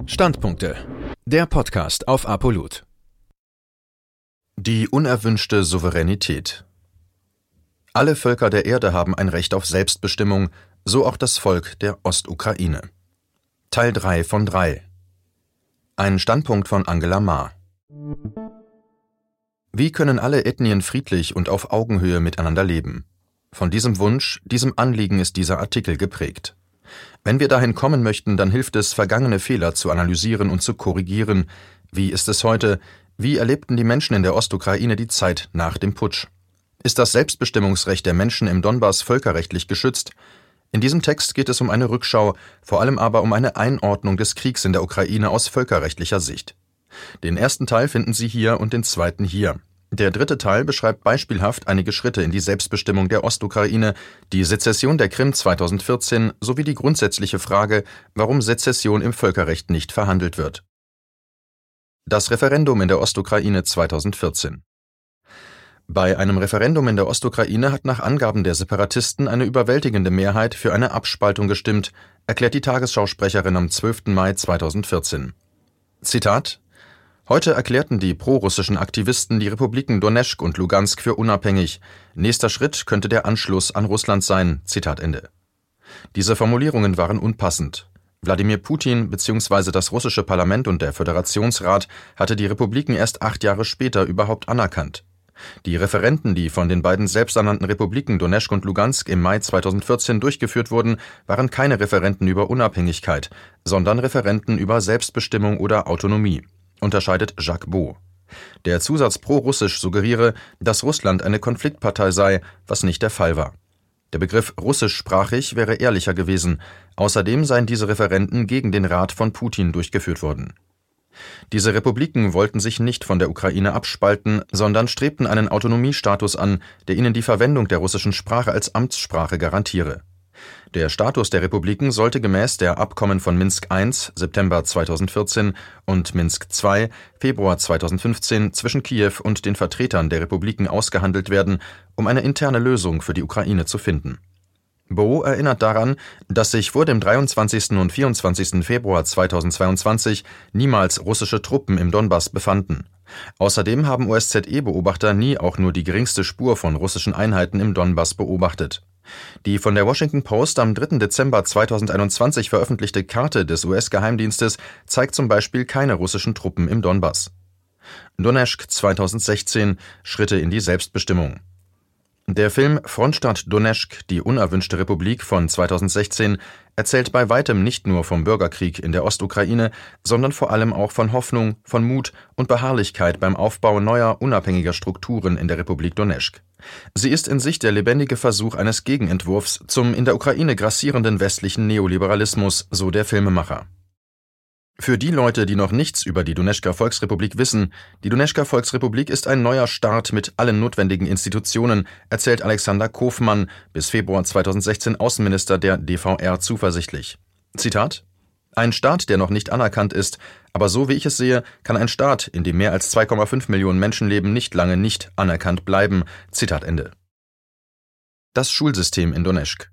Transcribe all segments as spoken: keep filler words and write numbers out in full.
Standpunkte. Der Podcast auf Apolut. Die unerwünschte Souveränität. Alle Völker der Erde haben ein Recht auf Selbstbestimmung, so auch das Volk der Ostukraine. Teil drei von drei. Ein Standpunkt von Angela Maar. Wie können alle Ethnien friedlich und auf Augenhöhe miteinander leben? Von diesem Wunsch, diesem Anliegen ist dieser Artikel geprägt. Wenn wir dahin kommen möchten, dann hilft es, vergangene Fehler zu analysieren und zu korrigieren. Wie ist es heute? Wie erlebten die Menschen in der Ostukraine die Zeit nach dem Putsch? Ist das Selbstbestimmungsrecht der Menschen im Donbass völkerrechtlich geschützt? In diesem Text geht es um eine Rückschau, vor allem aber um eine Einordnung des Kriegs in der Ukraine aus völkerrechtlicher Sicht. Den ersten Teil finden Sie hier und den zweiten hier. Der dritte Teil beschreibt beispielhaft einige Schritte in die Selbstbestimmung der Ostukraine, die Sezession der Krim zweitausendvierzehn sowie die grundsätzliche Frage, warum Sezession im Völkerrecht nicht verhandelt wird. Das Referendum in der Ostukraine zweitausendvierzehn. Bei einem Referendum in der Ostukraine hat nach Angaben der Separatisten eine überwältigende Mehrheit für eine Abspaltung gestimmt, erklärt die Tagesschausprecherin am zwölften Mai zweitausendvierzehn. Zitat: Heute erklärten die prorussischen Aktivisten die Republiken Donezk und Lugansk für unabhängig. Nächster Schritt könnte der Anschluss an Russland sein. Zitat Ende. Diese Formulierungen waren unpassend. Wladimir Putin bzw. das russische Parlament und der Föderationsrat hatte die Republiken erst acht Jahre später überhaupt anerkannt. Die Referenden, die von den beiden selbsternannten Republiken Donezk und Lugansk im Mai zweitausendvierzehn durchgeführt wurden, waren keine Referenden über Unabhängigkeit, sondern Referenden über Selbstbestimmung oder Autonomie, unterscheidet Jacques Beau. Der Zusatz pro-russisch suggeriere, dass Russland eine Konfliktpartei sei, was nicht der Fall war. Der Begriff russischsprachig wäre ehrlicher gewesen. Außerdem seien diese Referenden gegen den Rat von Putin durchgeführt worden. Diese Republiken wollten sich nicht von der Ukraine abspalten, sondern strebten einen Autonomiestatus an, der ihnen die Verwendung der russischen Sprache als Amtssprache garantiere. Der Status der Republiken sollte gemäß der Abkommen von Minsk eins September zweitausendvierzehn und Minsk zwei Februar zweitausendfünfzehn zwischen Kiew und den Vertretern der Republiken ausgehandelt werden, um eine interne Lösung für die Ukraine zu finden. Beau erinnert daran, dass sich vor dem dreiundzwanzigsten und vierundzwanzigsten Februar zweitausendzweiundzwanzig niemals russische Truppen im Donbass befanden. Außerdem haben O S Z E-Beobachter nie auch nur die geringste Spur von russischen Einheiten im Donbass beobachtet. Die von der Washington Post am dritten Dezember zweitausendeinundzwanzig veröffentlichte Karte des U S-Geheimdienstes zeigt zum Beispiel keine russischen Truppen im Donbass. Donezk zweitausendsechzehn – Schritte in die Selbstbestimmung. Der Film Frontstadt Donezk – Die unerwünschte Republik von zweitausendsechzehn erzählt bei weitem nicht nur vom Bürgerkrieg in der Ostukraine, sondern vor allem auch von Hoffnung, von Mut und Beharrlichkeit beim Aufbau neuer, unabhängiger Strukturen in der Republik Donezk. Sie ist in sich der lebendige Versuch eines Gegenentwurfs zum in der Ukraine grassierenden westlichen Neoliberalismus, so der Filmemacher. Für die Leute, die noch nichts über die Donezker Volksrepublik wissen, die Donezker Volksrepublik ist ein neuer Staat mit allen notwendigen Institutionen, erzählt Alexander Kofmann, bis Februar zweitausendsechzehn Außenminister der D V R, zuversichtlich. Zitat: Ein Staat, der noch nicht anerkannt ist, aber so wie ich es sehe, kann ein Staat, in dem mehr als zwei Komma fünf Millionen Menschen leben, nicht lange nicht anerkannt bleiben. Zitat Ende. Das Schulsystem in Donezk.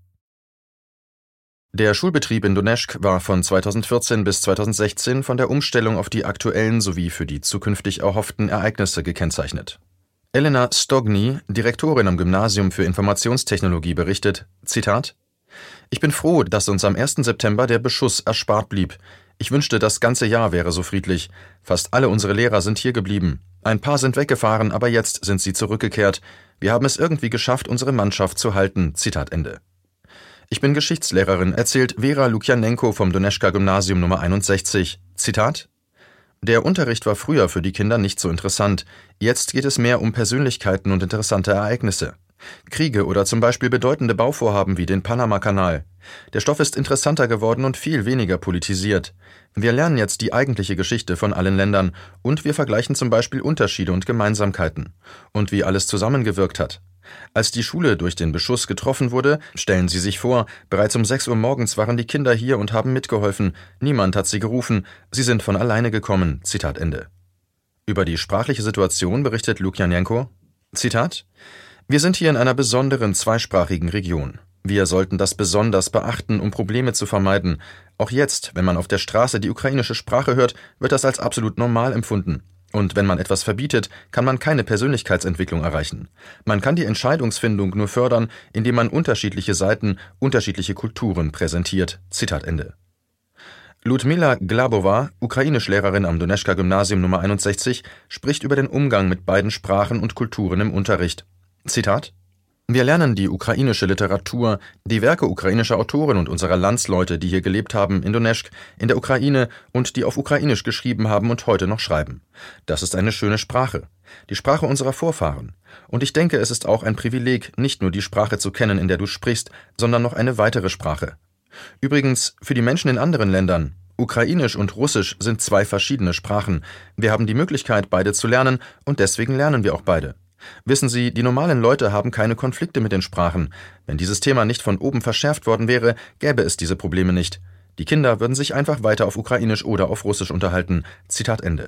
Der Schulbetrieb in Donezk war von zweitausendvierzehn bis zweitausendsechzehn von der Umstellung auf die aktuellen sowie für die zukünftig erhofften Ereignisse gekennzeichnet. Elena Stogny, Direktorin am Gymnasium für Informationstechnologie, berichtet, Zitat: Ich bin froh, dass uns am ersten September der Beschuss erspart blieb. Ich wünschte, das ganze Jahr wäre so friedlich. Fast alle unsere Lehrer sind hier geblieben. Ein paar sind weggefahren, aber jetzt sind sie zurückgekehrt. Wir haben es irgendwie geschafft, unsere Mannschaft zu halten. Zitat Ende. Ich bin Geschichtslehrerin, erzählt Vera Lukjanenko vom Donezker Gymnasium Nummer einundsechzig. Zitat: Der Unterricht war früher für die Kinder nicht so interessant. Jetzt geht es mehr um Persönlichkeiten und interessante Ereignisse. Kriege oder zum Beispiel bedeutende Bauvorhaben wie den Panama-Kanal. Der Stoff ist interessanter geworden und viel weniger politisiert. Wir lernen jetzt die eigentliche Geschichte von allen Ländern und wir vergleichen zum Beispiel Unterschiede und Gemeinsamkeiten und wie alles zusammengewirkt hat. Als die Schule durch den Beschuss getroffen wurde, stellen Sie sich vor, bereits um sechs Uhr morgens waren die Kinder hier und haben mitgeholfen. Niemand hat sie gerufen. Sie sind von alleine gekommen. Zitat Ende. Über die sprachliche Situation berichtet Lukjanenko, Zitat: Wir sind hier in einer besonderen zweisprachigen Region. Wir sollten das besonders beachten, um Probleme zu vermeiden. Auch jetzt, wenn man auf der Straße die ukrainische Sprache hört, wird das als absolut normal empfunden. Und wenn man etwas verbietet, kann man keine Persönlichkeitsentwicklung erreichen. Man kann die Entscheidungsfindung nur fördern, indem man unterschiedliche Seiten, unterschiedliche Kulturen präsentiert. Zitat Ende. Ludmila Glabova, Ukrainischlehrerin am Doneschka-Gymnasium Nummer einundsechzig, spricht über den Umgang mit beiden Sprachen und Kulturen im Unterricht. Zitat: Wir lernen die ukrainische Literatur, die Werke ukrainischer Autoren und unserer Landsleute, die hier gelebt haben, in Donezk, in der Ukraine und die auf Ukrainisch geschrieben haben und heute noch schreiben. Das ist eine schöne Sprache, die Sprache unserer Vorfahren. Und ich denke, es ist auch ein Privileg, nicht nur die Sprache zu kennen, in der du sprichst, sondern noch eine weitere Sprache. Übrigens, für die Menschen in anderen Ländern, Ukrainisch und Russisch sind zwei verschiedene Sprachen. Wir haben die Möglichkeit, beide zu lernen, und deswegen lernen wir auch beide. Wissen Sie, die normalen Leute haben keine Konflikte mit den Sprachen. Wenn dieses Thema nicht von oben verschärft worden wäre, gäbe es diese Probleme nicht. Die Kinder würden sich einfach weiter auf Ukrainisch oder auf Russisch unterhalten. Zitat Ende.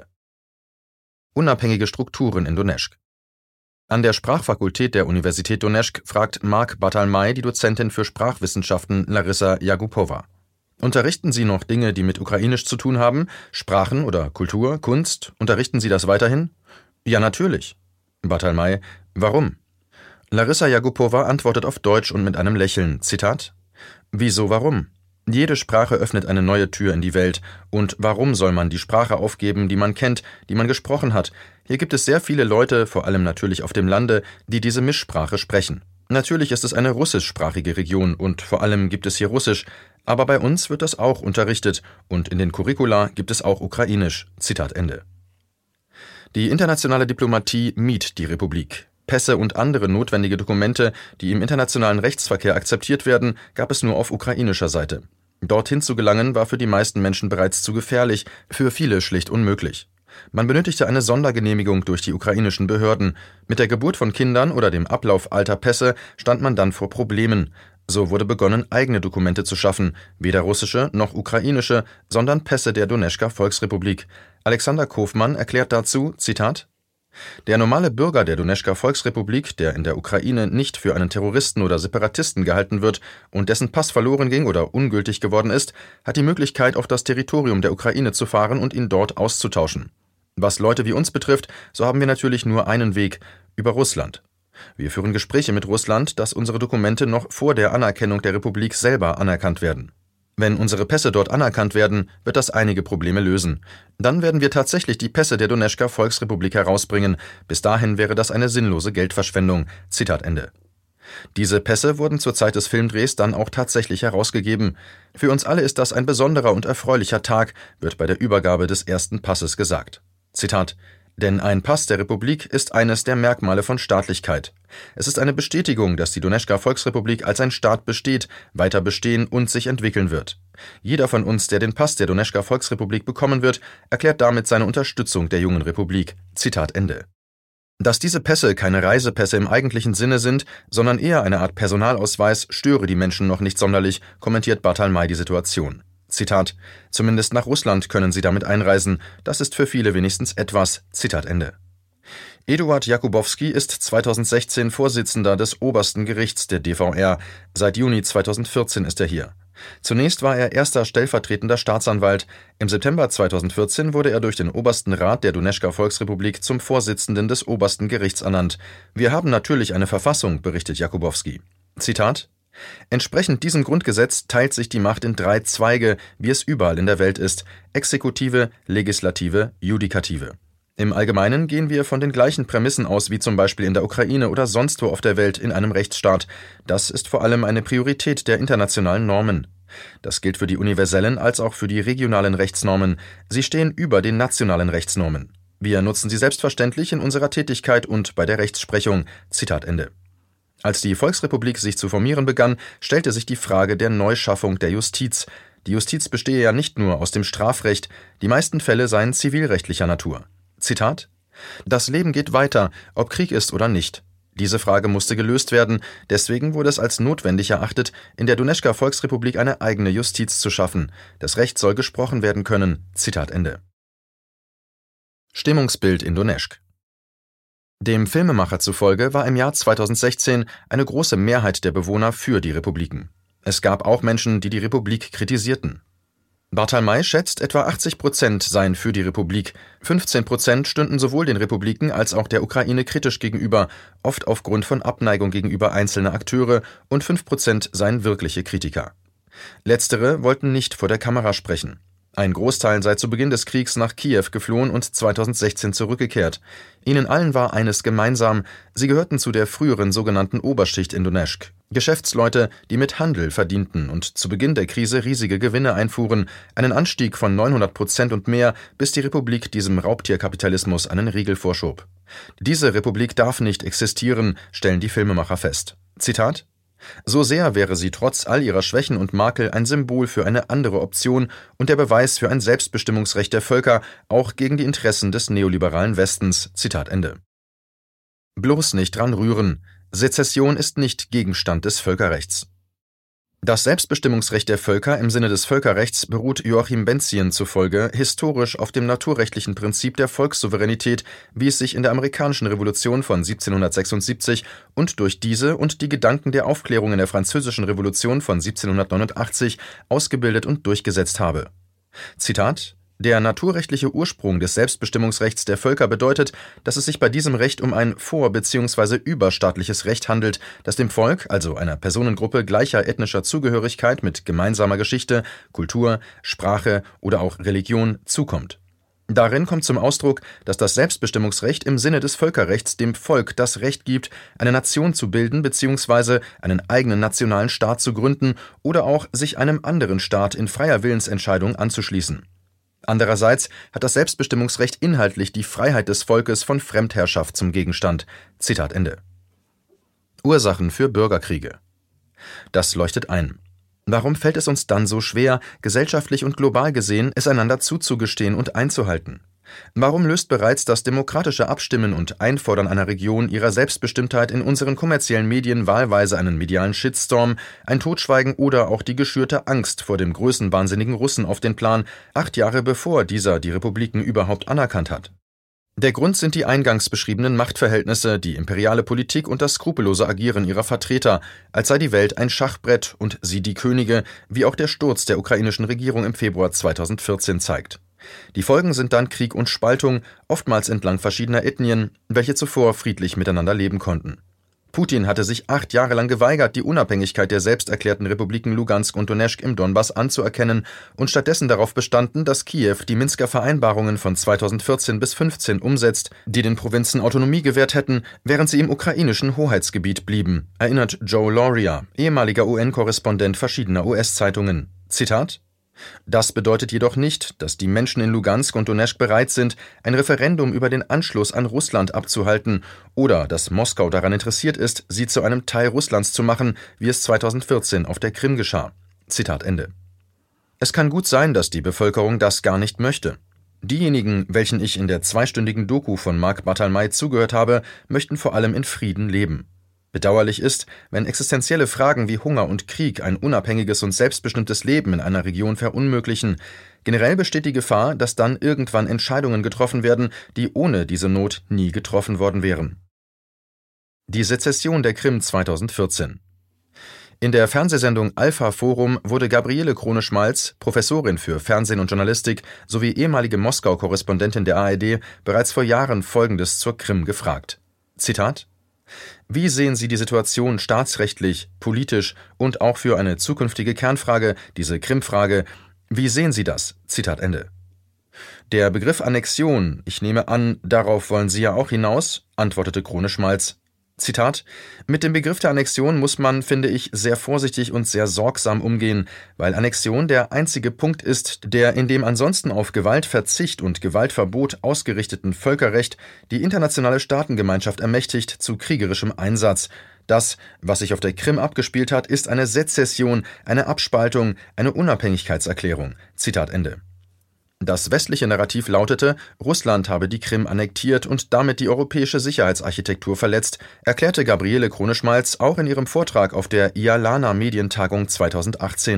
Unabhängige Strukturen in Donezk. An der Sprachfakultät der Universität Donezk fragt Mark Batalmay die Dozentin für Sprachwissenschaften Larissa Jakubova. Unterrichten Sie noch Dinge, die mit Ukrainisch zu tun haben? Sprachen oder Kultur, Kunst? Unterrichten Sie das weiterhin? Ja, natürlich. Batalmay: Warum? Larissa Jakubova antwortet auf Deutsch und mit einem Lächeln. Zitat: Wieso warum? Jede Sprache öffnet eine neue Tür in die Welt. Und warum soll man die Sprache aufgeben, die man kennt, die man gesprochen hat? Hier gibt es sehr viele Leute, vor allem natürlich auf dem Lande, die diese Mischsprache sprechen. Natürlich ist es eine russischsprachige Region und vor allem gibt es hier Russisch, aber bei uns wird das auch unterrichtet und in den Curricula gibt es auch Ukrainisch. Zitat Ende. Die internationale Diplomatie mied die Republik. Pässe und andere notwendige Dokumente, die im internationalen Rechtsverkehr akzeptiert werden, gab es nur auf ukrainischer Seite. Dorthin zu gelangen war für die meisten Menschen bereits zu gefährlich, für viele schlicht unmöglich. Man benötigte eine Sondergenehmigung durch die ukrainischen Behörden. Mit der Geburt von Kindern oder dem Ablauf alter Pässe stand man dann vor Problemen. So wurde begonnen, eigene Dokumente zu schaffen, weder russische noch ukrainische, sondern Pässe der Donezker Volksrepublik. Alexander Kofmann erklärt dazu, Zitat: Der normale Bürger der Donezker Volksrepublik, der in der Ukraine nicht für einen Terroristen oder Separatisten gehalten wird und dessen Pass verloren ging oder ungültig geworden ist, hat die Möglichkeit, auf das Territorium der Ukraine zu fahren und ihn dort auszutauschen. Was Leute wie uns betrifft, so haben wir natürlich nur einen Weg: über Russland. Wir führen Gespräche mit Russland, dass unsere Dokumente noch vor der Anerkennung der Republik selber anerkannt werden. Wenn unsere Pässe dort anerkannt werden, wird das einige Probleme lösen. Dann werden wir tatsächlich die Pässe der Donezker Volksrepublik herausbringen. Bis dahin wäre das eine sinnlose Geldverschwendung. Zitat Ende. Diese Pässe wurden zur Zeit des Filmdrehs dann auch tatsächlich herausgegeben. Für uns alle ist das ein besonderer und erfreulicher Tag, wird bei der Übergabe des ersten Passes gesagt. Zitat: Denn ein Pass der Republik ist eines der Merkmale von Staatlichkeit. Es ist eine Bestätigung, dass die Donezker Volksrepublik als ein Staat besteht, weiter bestehen und sich entwickeln wird. Jeder von uns, der den Pass der Donezker Volksrepublik bekommen wird, erklärt damit seine Unterstützung der jungen Republik. Zitat Ende. Dass diese Pässe keine Reisepässe im eigentlichen Sinne sind, sondern eher eine Art Personalausweis, störe die Menschen noch nicht sonderlich, kommentiert Batalmay die Situation. Zitat: Zumindest nach Russland können sie damit einreisen. Das ist für viele wenigstens etwas. Zitat Ende. Eduard Jakubowski ist zweitausendsechzehn Vorsitzender des Obersten Gerichts der D V R. Seit Juni zweitausendvierzehn ist er hier. Zunächst war er erster stellvertretender Staatsanwalt. Im September zweitausendvierzehn wurde er durch den Obersten Rat der Donezker Volksrepublik zum Vorsitzenden des Obersten Gerichts ernannt. Wir haben natürlich eine Verfassung, berichtet Jakubowski. Zitat: Entsprechend diesem Grundgesetz teilt sich die Macht in drei Zweige, wie es überall in der Welt ist: Exekutive, Legislative, Judikative. Im Allgemeinen gehen wir von den gleichen Prämissen aus wie zum Beispiel in der Ukraine oder sonst wo auf der Welt in einem Rechtsstaat. Das ist vor allem eine Priorität der internationalen Normen. Das gilt für die universellen als auch für die regionalen Rechtsnormen. Sie stehen über den nationalen Rechtsnormen. Wir nutzen sie selbstverständlich in unserer Tätigkeit und bei der Rechtsprechung. Zitat Ende. Als die Volksrepublik sich zu formieren begann, stellte sich die Frage der Neuschaffung der Justiz. Die Justiz bestehe ja nicht nur aus dem Strafrecht, die meisten Fälle seien zivilrechtlicher Natur. Zitat: Das Leben geht weiter, ob Krieg ist oder nicht. Diese Frage musste gelöst werden, deswegen wurde es als notwendig erachtet, in der Donezker Volksrepublik eine eigene Justiz zu schaffen. Das Recht soll gesprochen werden können. Zitat Ende. Stimmungsbild in Donezk. Dem Filmemacher zufolge war im Jahr zweitausendsechzehn eine große Mehrheit der Bewohner für die Republiken. Es gab auch Menschen, die die Republik kritisierten. Barthelmay schätzt, etwa achtzig Prozent seien für die Republik, fünfzehn Prozent stünden sowohl den Republiken als auch der Ukraine kritisch gegenüber, oft aufgrund von Abneigung gegenüber einzelner Akteure, und fünf Prozent seien wirkliche Kritiker. Letztere wollten nicht vor der Kamera sprechen. Ein Großteil sei zu Beginn des Kriegs nach Kiew geflohen und zweitausendsechzehn zurückgekehrt. Ihnen allen war eines gemeinsam: Sie gehörten zu der früheren sogenannten Oberschicht in Donezk. Geschäftsleute, die mit Handel verdienten und zu Beginn der Krise riesige Gewinne einfuhren, einen Anstieg von neunhundert Prozent und mehr, bis die Republik diesem Raubtierkapitalismus einen Riegel vorschob. Diese Republik darf nicht existieren, stellen die Filmemacher fest. Zitat: So sehr wäre sie trotz all ihrer Schwächen und Makel ein Symbol für eine andere Option und der Beweis für ein Selbstbestimmungsrecht der Völker, auch gegen die Interessen des neoliberalen Westens. Zitat Ende. Bloß nicht dran rühren. Sezession ist nicht Gegenstand des Völkerrechts. Das Selbstbestimmungsrecht der Völker im Sinne des Völkerrechts beruht Joachim Benzien zufolge historisch auf dem naturrechtlichen Prinzip der Volkssouveränität, wie es sich in der amerikanischen Revolution von siebzehnhundertsechsundsiebzig und durch diese und die Gedanken der Aufklärung in der französischen Revolution von siebzehnhundertneunundachtzig ausgebildet und durchgesetzt habe. Zitat: Der naturrechtliche Ursprung des Selbstbestimmungsrechts der Völker bedeutet, dass es sich bei diesem Recht um ein vor- bzw. überstaatliches Recht handelt, das dem Volk, also einer Personengruppe gleicher ethnischer Zugehörigkeit mit gemeinsamer Geschichte, Kultur, Sprache oder auch Religion, zukommt. Darin kommt zum Ausdruck, dass das Selbstbestimmungsrecht im Sinne des Völkerrechts dem Volk das Recht gibt, eine Nation zu bilden bzw. einen eigenen nationalen Staat zu gründen oder auch sich einem anderen Staat in freier Willensentscheidung anzuschließen. Andererseits hat das Selbstbestimmungsrecht inhaltlich die Freiheit des Volkes von Fremdherrschaft zum Gegenstand. Zitat Ende. Ursachen für Bürgerkriege. Das leuchtet ein. Warum fällt es uns dann so schwer, gesellschaftlich und global gesehen, es einander zuzugestehen und einzuhalten? Warum löst bereits das demokratische Abstimmen und Einfordern einer Region ihrer Selbstbestimmtheit in unseren kommerziellen Medien wahlweise einen medialen Shitstorm, ein Totschweigen oder auch die geschürte Angst vor dem größenwahnsinnigen Russen auf den Plan, acht Jahre bevor dieser die Republiken überhaupt anerkannt hat? Der Grund sind die eingangs beschriebenen Machtverhältnisse, die imperiale Politik und das skrupellose Agieren ihrer Vertreter, als sei die Welt ein Schachbrett und sie die Könige, wie auch der Sturz der ukrainischen Regierung im Februar zweitausendvierzehn zeigt. Die Folgen sind dann Krieg und Spaltung, oftmals entlang verschiedener Ethnien, welche zuvor friedlich miteinander leben konnten. Putin hatte sich acht Jahre lang geweigert, die Unabhängigkeit der selbsterklärten Republiken Lugansk und Donezk im Donbass anzuerkennen und stattdessen darauf bestanden, dass Kiew die Minsker Vereinbarungen von zweitausendvierzehn bis fünfzehn umsetzt, die den Provinzen Autonomie gewährt hätten, während sie im ukrainischen Hoheitsgebiet blieben, erinnert Joe Lauria, ehemaliger U N-Korrespondent verschiedener U S-Zeitungen. Zitat: Das bedeutet jedoch nicht, dass die Menschen in Lugansk und Donezk bereit sind, ein Referendum über den Anschluss an Russland abzuhalten oder dass Moskau daran interessiert ist, sie zu einem Teil Russlands zu machen, wie es zweitausendvierzehn auf der Krim geschah. Zitat Ende. Es kann gut sein, dass die Bevölkerung das gar nicht möchte. Diejenigen, welchen ich in der zweistündigen Doku von Mark Barthelmay zugehört habe, möchten vor allem in Frieden leben. Bedauerlich ist, wenn existenzielle Fragen wie Hunger und Krieg ein unabhängiges und selbstbestimmtes Leben in einer Region verunmöglichen. Generell besteht die Gefahr, dass dann irgendwann Entscheidungen getroffen werden, die ohne diese Not nie getroffen worden wären. Die Sezession der Krim zweitausendvierzehn. In der Fernsehsendung Alpha Forum wurde Gabriele Krone-Schmalz, Professorin für Fernsehen und Journalistik sowie ehemalige Moskau-Korrespondentin der A R D, bereits vor Jahren Folgendes zur Krim gefragt. Zitat: Wie sehen Sie die Situation staatsrechtlich, politisch und auch für eine zukünftige Kernfrage, diese Krim-Frage, wie sehen Sie das? Zitat Ende. Der Begriff Annexion, ich nehme an, darauf wollen Sie ja auch hinaus, antwortete Krone-Schmalz. Zitat: Mit dem Begriff der Annexion muss man, finde ich, sehr vorsichtig und sehr sorgsam umgehen, weil Annexion der einzige Punkt ist, der in dem ansonsten auf Gewaltverzicht und Gewaltverbot ausgerichteten Völkerrecht die internationale Staatengemeinschaft ermächtigt zu kriegerischem Einsatz. Das, was sich auf der Krim abgespielt hat, ist eine Sezession, eine Abspaltung, eine Unabhängigkeitserklärung. Zitat Ende. Das westliche Narrativ lautete, Russland habe die Krim annektiert und damit die europäische Sicherheitsarchitektur verletzt, erklärte Gabriele Krone-Schmalz auch in ihrem Vortrag auf der Ialana Medientagung zweitausendachtzehn.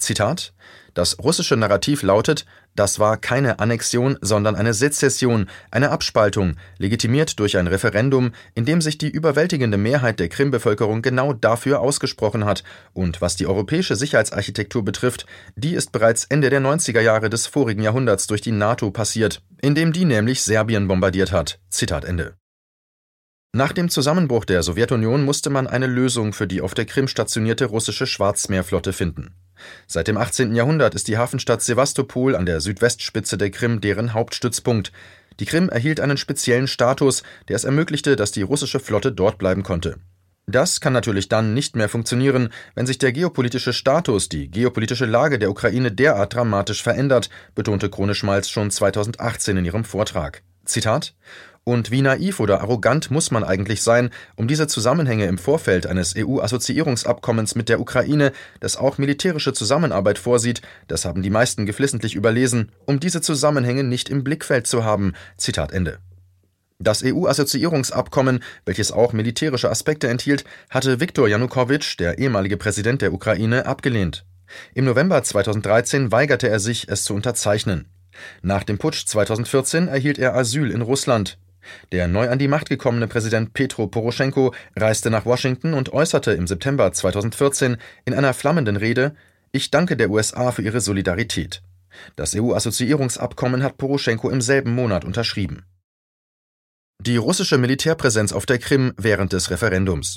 Zitat: Das russische Narrativ lautet, das war keine Annexion, sondern eine Sezession, eine Abspaltung, legitimiert durch ein Referendum, in dem sich die überwältigende Mehrheit der Krim-Bevölkerung genau dafür ausgesprochen hat. Und was die europäische Sicherheitsarchitektur betrifft, die ist bereits Ende der neunziger Jahre des vorigen Jahrhunderts durch die NATO passiert, indem die nämlich Serbien bombardiert hat. Zitat Ende. Nach dem Zusammenbruch der Sowjetunion musste man eine Lösung für die auf der Krim stationierte russische Schwarzmeerflotte finden. Seit dem achtzehnten Jahrhundert ist die Hafenstadt Sewastopol an der Südwestspitze der Krim deren Hauptstützpunkt. Die Krim erhielt einen speziellen Status, der es ermöglichte, dass die russische Flotte dort bleiben konnte. Das kann natürlich dann nicht mehr funktionieren, wenn sich der geopolitische Status, die geopolitische Lage der Ukraine derart dramatisch verändert, betonte Krone-Schmalz schon zweitausendachtzehn in ihrem Vortrag. Zitat: Und wie naiv oder arrogant muss man eigentlich sein, um diese Zusammenhänge im Vorfeld eines E U-Assoziierungsabkommens mit der Ukraine, das auch militärische Zusammenarbeit vorsieht, das haben die meisten geflissentlich überlesen, um diese Zusammenhänge nicht im Blickfeld zu haben. Zitat Ende. Das E U-Assoziierungsabkommen, welches auch militärische Aspekte enthielt, hatte Viktor Janukowitsch, der ehemalige Präsident der Ukraine, abgelehnt. Im November zweitausenddreizehn weigerte er sich, es zu unterzeichnen. Nach dem Putsch zweitausendvierzehn erhielt er Asyl in Russland. Der neu an die Macht gekommene Präsident Petro Poroschenko reiste nach Washington und äußerte im September zweitausendvierzehn in einer flammenden Rede: Ich danke der U S A für ihre Solidarität. Das E U-Assoziierungsabkommen hat Poroschenko im selben Monat unterschrieben. Die russische Militärpräsenz auf der Krim während des Referendums.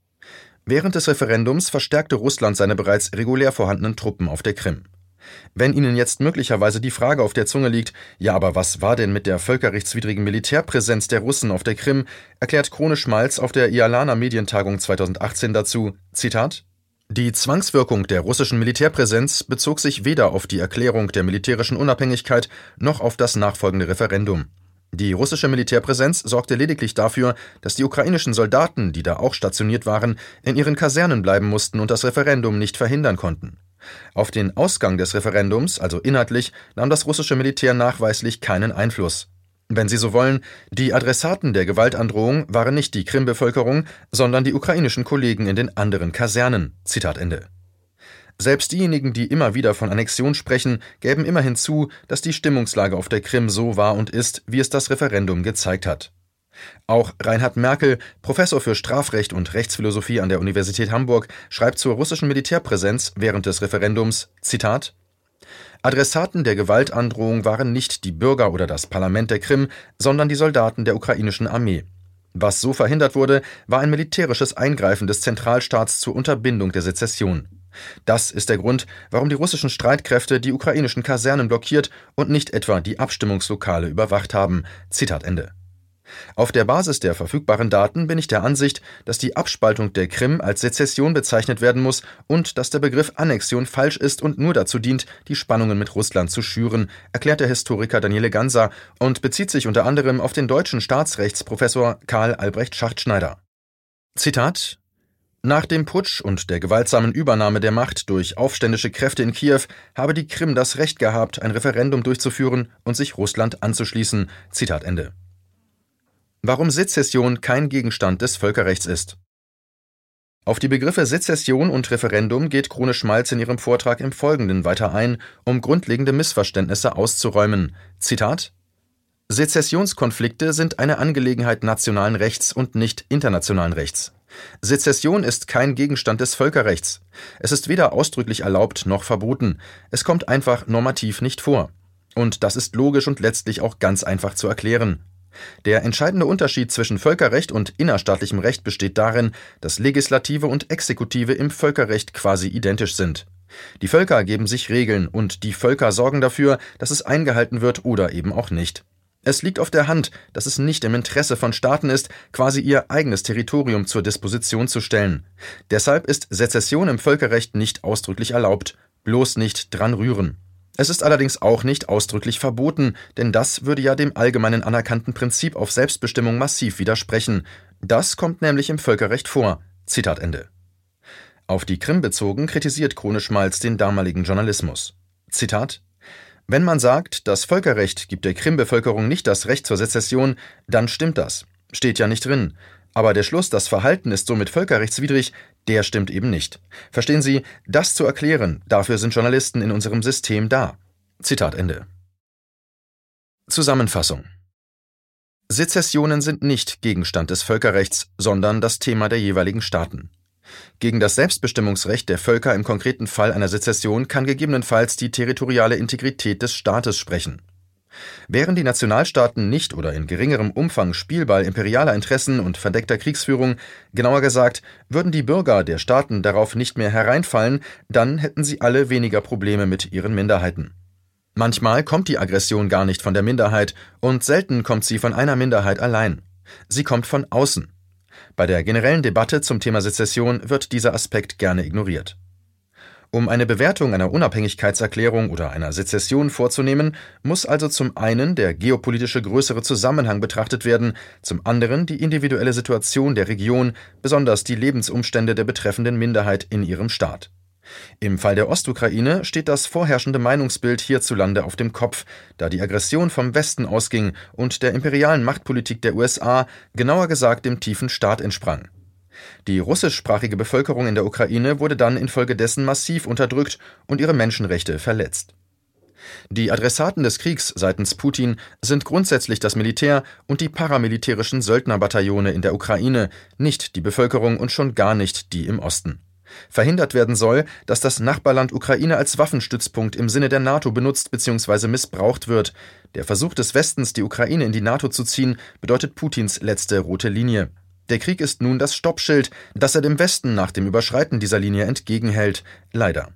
Während des Referendums verstärkte Russland seine bereits regulär vorhandenen Truppen auf der Krim. Wenn Ihnen jetzt möglicherweise die Frage auf der Zunge liegt, ja, aber was war denn mit der völkerrechtswidrigen Militärpräsenz der Russen auf der Krim, erklärt Krone-Schmalz auf der Ialana Medientagung zweitausendachtzehn dazu, Zitat: Die Zwangswirkung der russischen Militärpräsenz bezog sich weder auf die Erklärung der militärischen Unabhängigkeit noch auf das nachfolgende Referendum. Die russische Militärpräsenz sorgte lediglich dafür, dass die ukrainischen Soldaten, die da auch stationiert waren, in ihren Kasernen bleiben mussten und das Referendum nicht verhindern konnten. Auf den Ausgang des Referendums, also inhaltlich, nahm das russische Militär nachweislich keinen Einfluss. Wenn Sie so wollen, die Adressaten der Gewaltandrohung waren nicht die Krim-Bevölkerung, sondern die ukrainischen Kollegen in den anderen Kasernen. Zitat Ende. Selbst diejenigen, die immer wieder von Annexion sprechen, gäben immerhin zu, dass die Stimmungslage auf der Krim so war und ist, wie es das Referendum gezeigt hat. Auch Reinhard Merkel, Professor für Strafrecht und Rechtsphilosophie an der Universität Hamburg, schreibt zur russischen Militärpräsenz während des Referendums, Zitat: Adressaten der Gewaltandrohung waren nicht die Bürger oder das Parlament der Krim, sondern die Soldaten der ukrainischen Armee. Was so verhindert wurde, war ein militärisches Eingreifen des Zentralstaats zur Unterbindung der Sezession. Das ist der Grund, warum die russischen Streitkräfte die ukrainischen Kasernen blockiert und nicht etwa die Abstimmungslokale überwacht haben. Zitat Ende. Auf der Basis der verfügbaren Daten bin ich der Ansicht, dass die Abspaltung der Krim als Sezession bezeichnet werden muss und dass der Begriff Annexion falsch ist und nur dazu dient, die Spannungen mit Russland zu schüren, erklärt der Historiker Daniele Ganser und bezieht sich unter anderem auf den deutschen Staatsrechtsprofessor Karl Albrecht Schachtschneider. Zitat: Nach dem Putsch und der gewaltsamen Übernahme der Macht durch aufständische Kräfte in Kiew habe die Krim das Recht gehabt, ein Referendum durchzuführen und sich Russland anzuschließen. Zitat Ende. Warum Sezession kein Gegenstand des Völkerrechts ist. Auf die Begriffe Sezession und Referendum geht Krone-Schmalz in ihrem Vortrag im Folgenden weiter ein, um grundlegende Missverständnisse auszuräumen. Zitat: Sezessionskonflikte sind eine Angelegenheit nationalen Rechts und nicht internationalen Rechts. Sezession ist kein Gegenstand des Völkerrechts. Es ist weder ausdrücklich erlaubt noch verboten. Es kommt einfach normativ nicht vor. Und das ist logisch und letztlich auch ganz einfach zu erklären. Der entscheidende Unterschied zwischen Völkerrecht und innerstaatlichem Recht besteht darin, dass Legislative und Exekutive im Völkerrecht quasi identisch sind. Die Völker geben sich Regeln und die Völker sorgen dafür, dass es eingehalten wird oder eben auch nicht. Es liegt auf der Hand, dass es nicht im Interesse von Staaten ist, quasi ihr eigenes Territorium zur Disposition zu stellen. Deshalb ist Sezession im Völkerrecht nicht ausdrücklich erlaubt, bloß nicht dran rühren. Es ist allerdings auch nicht ausdrücklich verboten, denn das würde ja dem allgemeinen anerkannten Prinzip auf Selbstbestimmung massiv widersprechen. Das kommt nämlich im Völkerrecht vor. Zitat Ende. Auf die Krim bezogen kritisiert Krone-Schmalz den damaligen Journalismus. Zitat: Wenn man sagt, das Völkerrecht gibt der Krim-Bevölkerung nicht das Recht zur Sezession, dann stimmt das. Steht ja nicht drin. Aber der Schluss, das Verhalten ist somit völkerrechtswidrig, Der stimmt eben nicht. Verstehen Sie, das zu erklären, dafür sind Journalisten in unserem System da. Zitat Ende. Zusammenfassung: Sezessionen sind nicht Gegenstand des Völkerrechts, sondern das Thema der jeweiligen Staaten. Gegen das Selbstbestimmungsrecht der Völker im konkreten Fall einer Sezession kann gegebenenfalls die territoriale Integrität des Staates sprechen. Wären die Nationalstaaten nicht oder in geringerem Umfang Spielball imperialer Interessen und verdeckter Kriegsführung, genauer gesagt, würden die Bürger der Staaten darauf nicht mehr hereinfallen, dann hätten sie alle weniger Probleme mit ihren Minderheiten. Manchmal kommt die Aggression gar nicht von der Minderheit und selten kommt sie von einer Minderheit allein. Sie kommt von außen. Bei der generellen Debatte zum Thema Sezession wird dieser Aspekt gerne ignoriert. Um eine Bewertung einer Unabhängigkeitserklärung oder einer Sezession vorzunehmen, muss also zum einen der geopolitische größere Zusammenhang betrachtet werden, zum anderen die individuelle Situation der Region, besonders die Lebensumstände der betreffenden Minderheit in ihrem Staat. Im Fall der Ostukraine steht das vorherrschende Meinungsbild hierzulande auf dem Kopf, da die Aggression vom Westen ausging und der imperialen Machtpolitik der U S A, genauer gesagt dem tiefen Staat, entsprang. Die russischsprachige Bevölkerung in der Ukraine wurde dann infolgedessen massiv unterdrückt und ihre Menschenrechte verletzt. Die Adressaten des Kriegs seitens Putin sind grundsätzlich das Militär und die paramilitärischen Söldnerbataillone in der Ukraine, nicht die Bevölkerung und schon gar nicht die im Osten. Verhindert werden soll, dass das Nachbarland Ukraine als Waffenstützpunkt im Sinne der NATO benutzt bzw. missbraucht wird. Der Versuch des Westens, die Ukraine in die NATO zu ziehen, bedeutet Putins letzte rote Linie. Der Krieg ist nun das Stoppschild, das er dem Westen nach dem Überschreiten dieser Linie entgegenhält. Leider.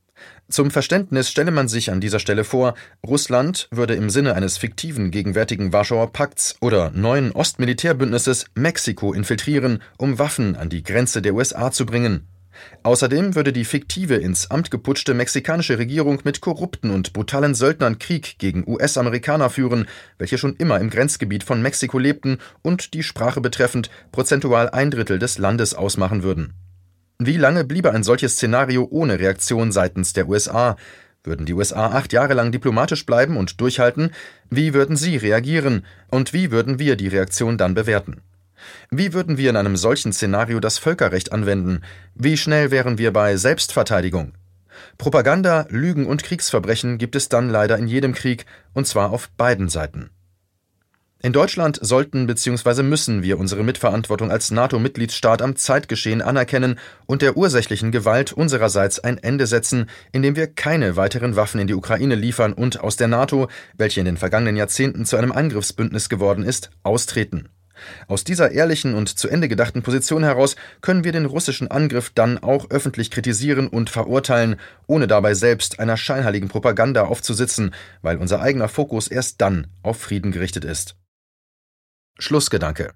Zum Verständnis stelle man sich an dieser Stelle vor, Russland würde im Sinne eines fiktiven gegenwärtigen Warschauer Pakts oder neuen Ostmilitärbündnisses Mexiko infiltrieren, um Waffen an die Grenze der U S A zu bringen. Außerdem würde die fiktive, ins Amt geputschte mexikanische Regierung mit korrupten und brutalen Söldnern Krieg gegen U S-Amerikaner führen, welche schon immer im Grenzgebiet von Mexiko lebten und die Sprache betreffend prozentual ein Drittel des Landes ausmachen würden. Wie lange bliebe ein solches Szenario ohne Reaktion seitens der U S A? Würden die U S A acht Jahre lang diplomatisch bleiben und durchhalten? Wie würden sie reagieren? Und wie würden wir die Reaktion dann bewerten? Wie würden wir in einem solchen Szenario das Völkerrecht anwenden? Wie schnell wären wir bei Selbstverteidigung? Propaganda, Lügen und Kriegsverbrechen gibt es dann leider in jedem Krieg, und zwar auf beiden Seiten. In Deutschland sollten bzw. müssen wir unsere Mitverantwortung als NATO-Mitgliedsstaat am Zeitgeschehen anerkennen und der ursächlichen Gewalt unsererseits ein Ende setzen, indem wir keine weiteren Waffen in die Ukraine liefern und aus der NATO, welche in den vergangenen Jahrzehnten zu einem Angriffsbündnis geworden ist, austreten. Aus dieser ehrlichen und zu Ende gedachten Position heraus können wir den russischen Angriff dann auch öffentlich kritisieren und verurteilen, ohne dabei selbst einer scheinheiligen Propaganda aufzusitzen, weil unser eigener Fokus erst dann auf Frieden gerichtet ist. Schlussgedanke: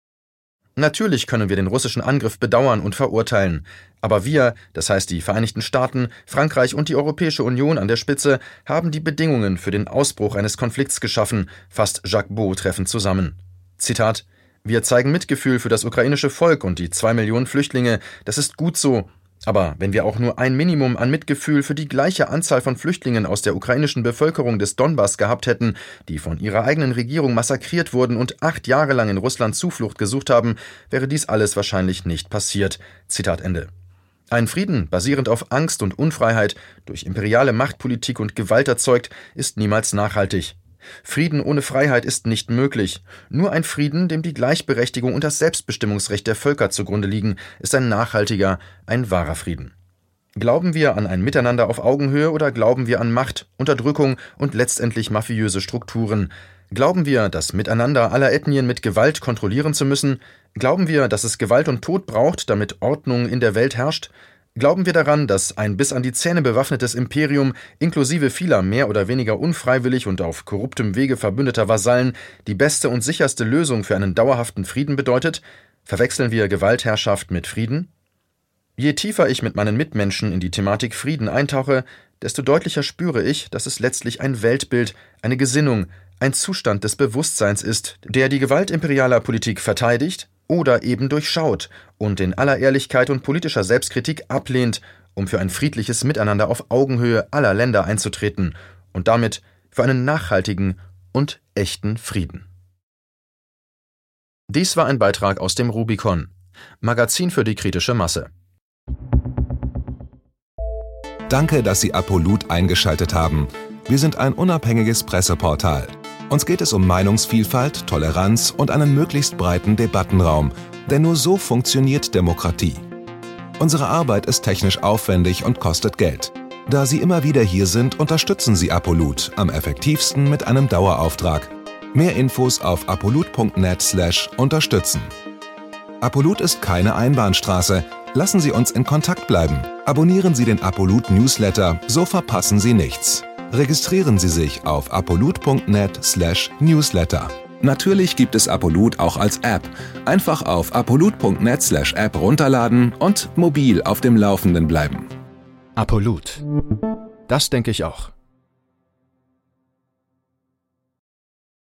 Natürlich können wir den russischen Angriff bedauern und verurteilen, aber wir, das heißt die Vereinigten Staaten, Frankreich und die Europäische Union an der Spitze, haben die Bedingungen für den Ausbruch eines Konflikts geschaffen, fasst Jacques Beau treffend zusammen. Zitat: Wir zeigen Mitgefühl für das ukrainische Volk und die zwei Millionen Flüchtlinge, das ist gut so. Aber wenn wir auch nur ein Minimum an Mitgefühl für die gleiche Anzahl von Flüchtlingen aus der ukrainischen Bevölkerung des Donbass gehabt hätten, die von ihrer eigenen Regierung massakriert wurden und acht Jahre lang in Russland Zuflucht gesucht haben, wäre dies alles wahrscheinlich nicht passiert. Zitat Ende. Ein Frieden, basierend auf Angst und Unfreiheit, durch imperiale Machtpolitik und Gewalt erzeugt, ist niemals nachhaltig. Frieden ohne Freiheit ist nicht möglich. Nur ein Frieden, dem die Gleichberechtigung und das Selbstbestimmungsrecht der Völker zugrunde liegen, ist ein nachhaltiger, ein wahrer Frieden. Glauben wir an ein Miteinander auf Augenhöhe oder glauben wir an Macht, Unterdrückung und letztendlich mafiöse Strukturen? Glauben wir, das Miteinander aller Ethnien mit Gewalt kontrollieren zu müssen? Glauben wir, dass es Gewalt und Tod braucht, damit Ordnung in der Welt herrscht? Glauben wir daran, dass ein bis an die Zähne bewaffnetes Imperium inklusive vieler mehr oder weniger unfreiwillig und auf korruptem Wege verbündeter Vasallen die beste und sicherste Lösung für einen dauerhaften Frieden bedeutet? Verwechseln wir Gewaltherrschaft mit Frieden? Je tiefer ich mit meinen Mitmenschen in die Thematik Frieden eintauche, desto deutlicher spüre ich, dass es letztlich ein Weltbild, eine Gesinnung, ein Zustand des Bewusstseins ist, der die Gewalt imperialer Politik verteidigt oder eben durchschaut und in aller Ehrlichkeit und politischer Selbstkritik ablehnt, um für ein friedliches Miteinander auf Augenhöhe aller Länder einzutreten und damit für einen nachhaltigen und echten Frieden. Dies war ein Beitrag aus dem Rubicon, Magazin für die kritische Masse. Danke, dass Sie Apolut eingeschaltet haben. Wir sind ein unabhängiges Presseportal. Uns geht es um Meinungsvielfalt, Toleranz und einen möglichst breiten Debattenraum, denn nur so funktioniert Demokratie. Unsere Arbeit ist technisch aufwendig und kostet Geld. Da Sie immer wieder hier sind, unterstützen Sie Apolut am effektivsten mit einem Dauerauftrag. Mehr Infos auf apolut punkt net slash unterstützen. Apolut ist keine Einbahnstraße. Lassen Sie uns in Kontakt bleiben. Abonnieren Sie den Apolut Newsletter, so verpassen Sie nichts. Registrieren Sie sich auf apolut punkt net slash newsletter. Natürlich gibt es Apolut auch als App. Einfach auf apolut punkt net slash app runterladen und mobil auf dem Laufenden bleiben. Apolut. Das denke ich auch.